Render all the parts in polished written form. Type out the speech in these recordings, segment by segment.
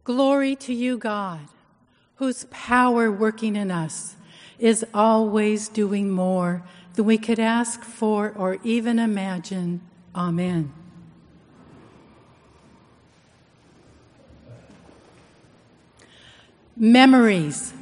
Glory to you, God, whose power working in us is always doing more than we could ask for or even imagine. Amen. Memories.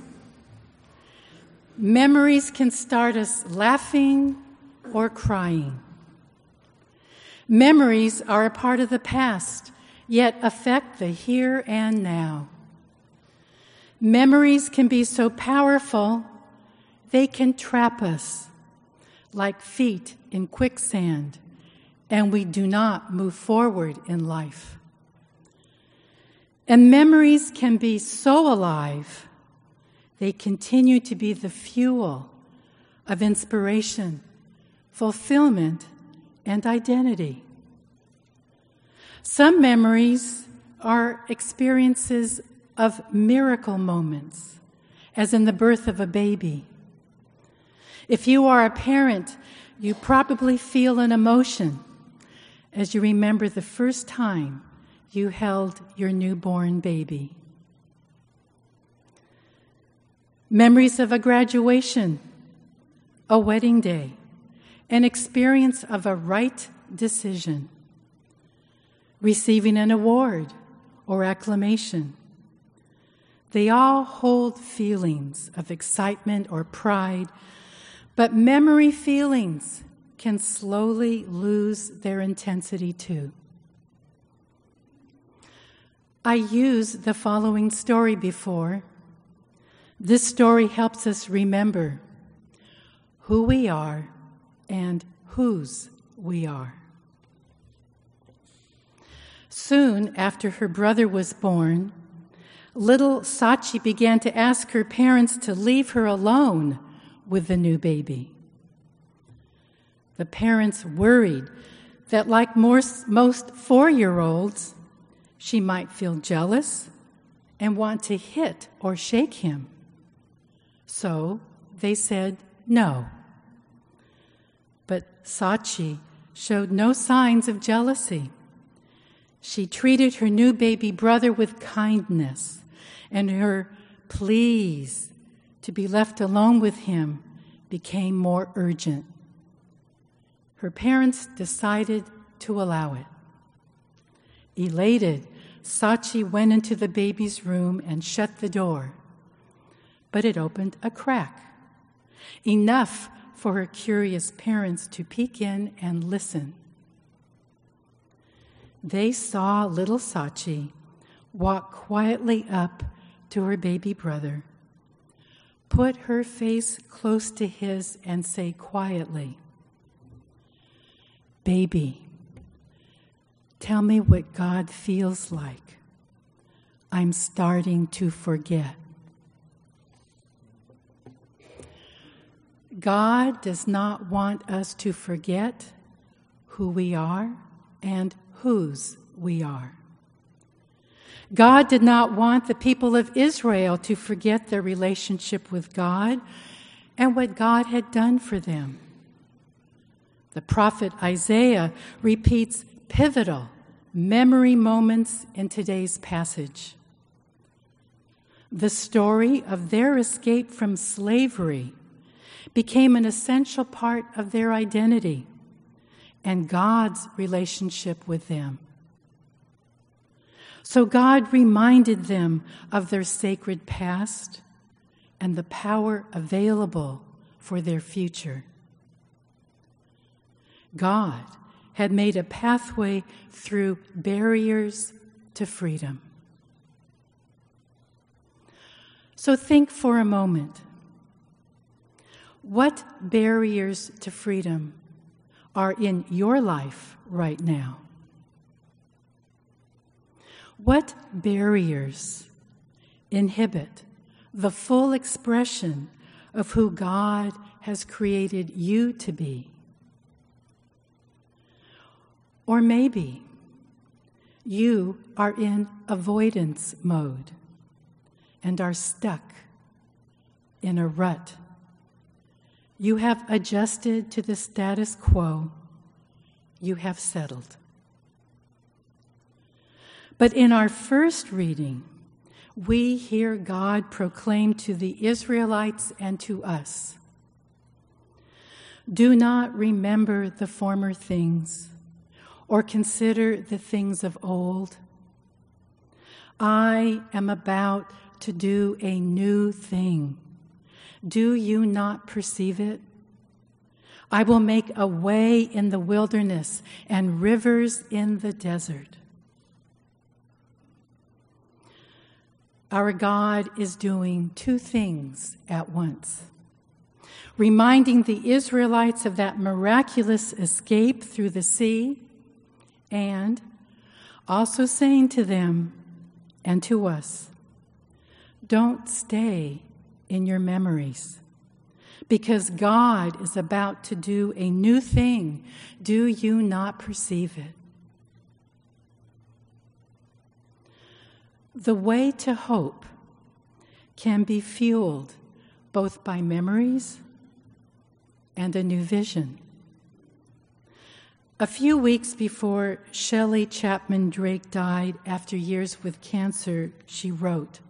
Memories can start us laughing or crying. Memories are a part of the past, yet affect the here and now. Memories can be so powerful, they can trap us like feet in quicksand, and we do not move forward in life. And memories can be so alive, they continue to be the fuel of inspiration, fulfillment, and identity. Some memories are experiences of miracle moments, as in the birth of a baby. If you are a parent, you probably feel an emotion as you remember the first time you held your newborn baby. Memories of a graduation, a wedding day, an experience of a right decision, receiving an award or acclamation. They all hold feelings of excitement or pride, but memory feelings can slowly lose their intensity too. I used the following story before. This story helps us remember who we are and whose we are. Soon after her brother was born, little Sachi began to ask her parents to leave her alone with the new baby. The parents worried that, like most 4-year-olds, she might feel jealous and want to hit or shake him. So they said no. But Sachi showed no signs of jealousy. She treated her new baby brother with kindness, and her pleas to be left alone with him became more urgent. Her parents decided to allow it. Elated, Sachi went into the baby's room and shut the door. But it opened a crack, enough for her curious parents to peek in and listen. They saw little Sachi walk quietly up to her baby brother, put her face close to his, and say quietly, "Baby, tell me what God feels like. I'm starting to forget." God does not want us to forget who we are and whose we are. God did not want the people of Israel to forget their relationship with God and what God had done for them. The prophet Isaiah repeats pivotal memory moments in today's passage. The story of their escape from slavery became an essential part of their identity and God's relationship with them. So God reminded them of their sacred past and the power available for their future. God had made a pathway through barriers to freedom. So think for a moment. What barriers to freedom are in your life right now? What barriers inhibit the full expression of who God has created you to be? Or maybe you are in avoidance mode and are stuck in a rut. You have adjusted to the status quo. You have settled. But in our first reading, we hear God proclaim to the Israelites and to us, "Do not remember the former things, or consider the things of old. I am about to do a new thing. Do you not perceive it? I will make a way in the wilderness and rivers in the desert." Our God is doing two things at once: reminding the Israelites of that miraculous escape through the sea, and also saying to them and to us, "Don't stay in your memories, because God is about to do a new thing. Do you not perceive it?" The way to hope can be fueled both by memories and a new vision. A few weeks before Shelley Chapman Drake died after years with cancer, she wrote,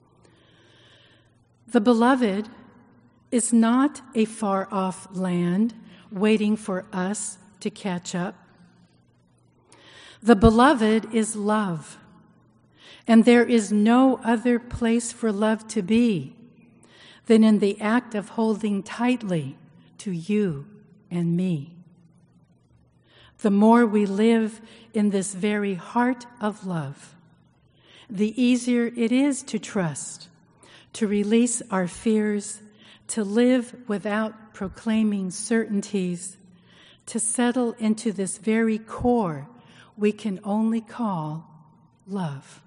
"The beloved is not a far-off land waiting for us to catch up. The beloved is love. And there is no other place for love to be than in the act of holding tightly to you and me. The more we live in this very heart of love, the easier it is to trust, to release our fears, to live without proclaiming certainties, to settle into this very core we can only call love."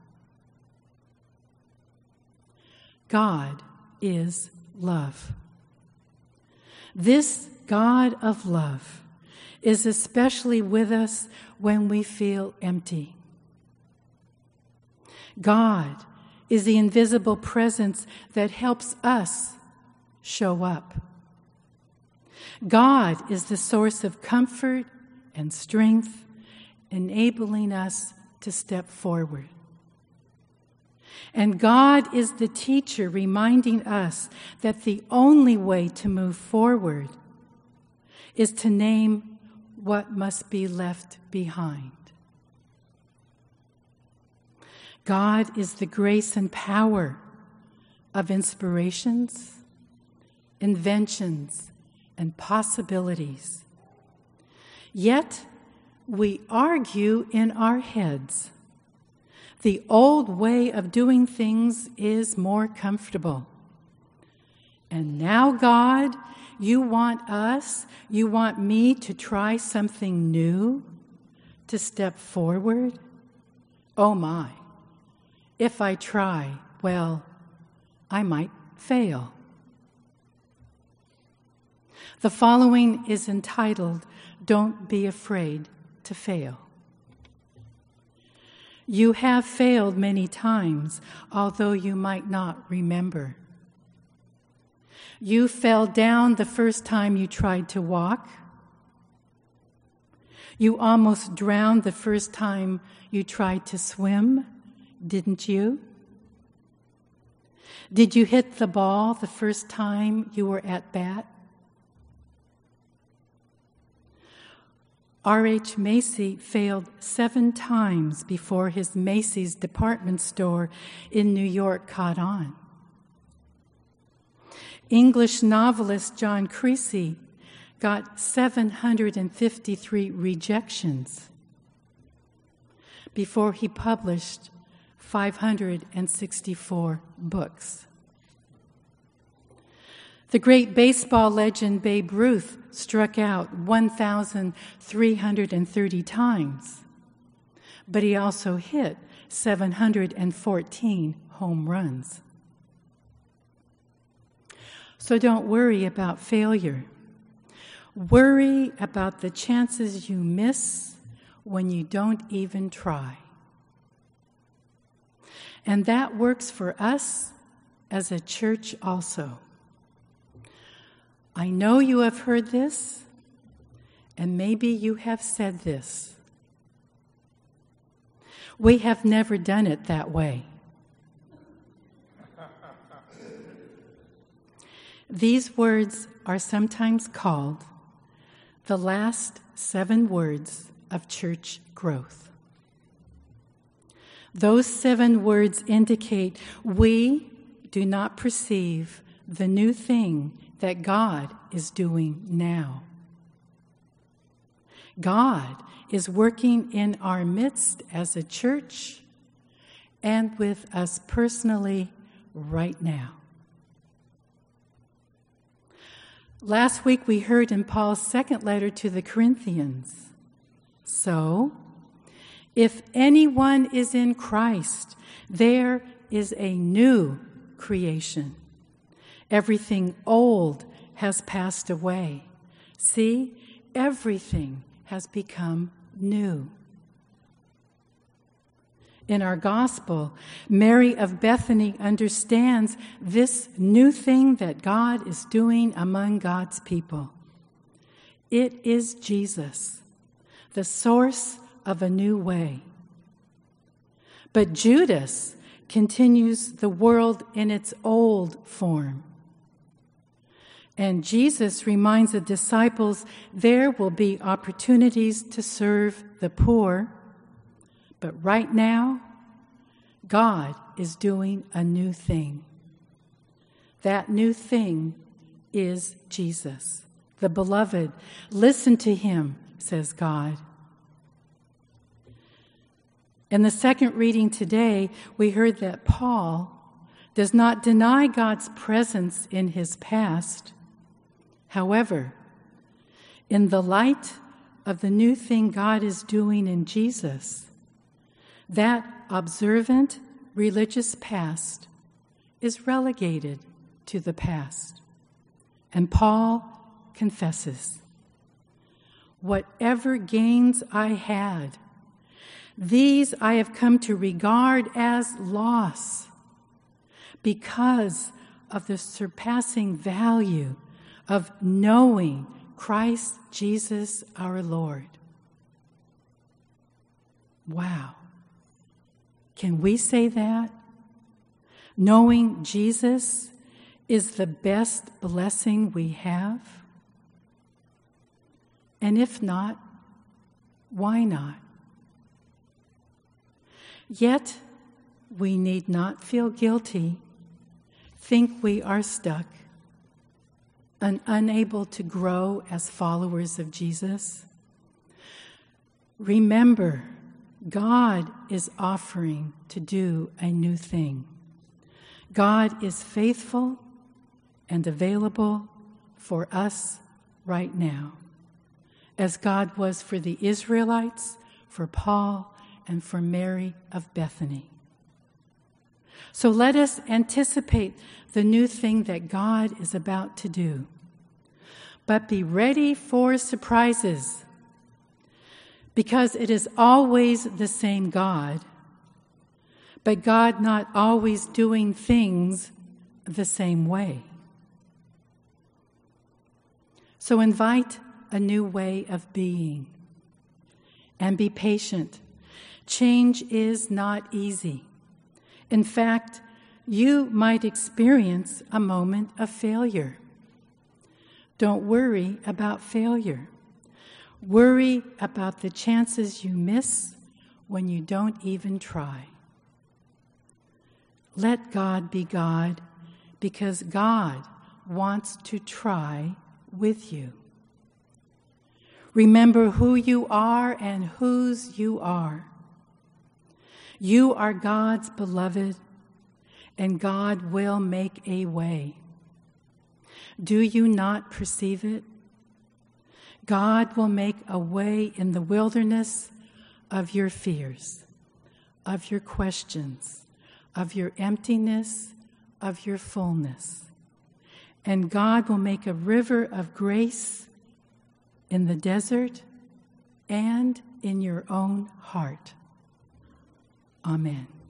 God is love. This God of love is especially with us when we feel empty. God is the invisible presence that helps us show up. God is the source of comfort and strength, enabling us to step forward. And God is the teacher, reminding us that the only way to move forward is to name what must be left behind. God is the grace and power of inspirations, inventions, and possibilities. Yet we argue in our heads. The old way of doing things is more comfortable. And now, God, you want me to try something new, to step forward? Oh my, if I try, well, I might fail. The following is entitled, "Don't Be Afraid to Fail." You have failed many times, although you might not remember. You fell down the first time you tried to walk. You almost drowned the first time you tried to swim, didn't you? Did you hit the ball the first time you were at bat? R.H. Macy failed 7 times before his Macy's department store in New York caught on. English novelist John Creasy got 753 rejections before he published 564 books. The great baseball legend Babe Ruth struck out 1,330 times, but he also hit 714 home runs. So don't worry about failure. Worry about the chances you miss when you don't even try. And that works for us as a church also. I know you have heard this, and maybe you have said this. We have never done it that way. These words are sometimes called the last 7 words of church growth. Those 7 words indicate we do not perceive the new thing that God is doing now. God is working in our midst as a church and with us personally right now. Last week we heard in Paul's second letter to the Corinthians, so, if anyone is in Christ, there is a new creation. Everything old has passed away. See, everything has become new. In our gospel, Mary of Bethany understands this new thing that God is doing among God's people. It is Jesus, the source of a new way. But Judas continues the world in its old form. And Jesus reminds the disciples there will be opportunities to serve the poor, but right now, God is doing a new thing. That new thing is Jesus, the beloved. Listen to him, says God. In the second reading today, we heard that Paul does not deny God's presence in his past. However, in the light of the new thing God is doing in Jesus, that observant religious past is relegated to the past. And Paul confesses, "Whatever gains I had, these I have come to regard as loss because of the surpassing value of knowing Christ Jesus our Lord." Wow. Can we say that? Knowing Jesus is the best blessing we have? And if not, why not? Yet, we need not feel guilty, think we are stuck, and unable to grow as followers of Jesus. Remember, God is offering to do a new thing. God is faithful and available for us right now, as God was for the Israelites, for Paul, and for Mary of Bethany. So let us anticipate the new thing that God is about to do. But be ready for surprises, because it is always the same God, but God not always doing things the same way. So invite a new way of being and be patient. Change is not easy. In fact, you might experience a moment of failure. Don't worry about failure. Worry about the chances you miss when you don't even try. Let God be God, because God wants to try with you. Remember who you are and whose you are. You are God's beloved, and God will make a way. Do you not perceive it? God will make a way in the wilderness of your fears, of your questions, of your emptiness, of your fullness. And God will make a river of grace in the desert and in your own heart. Amen.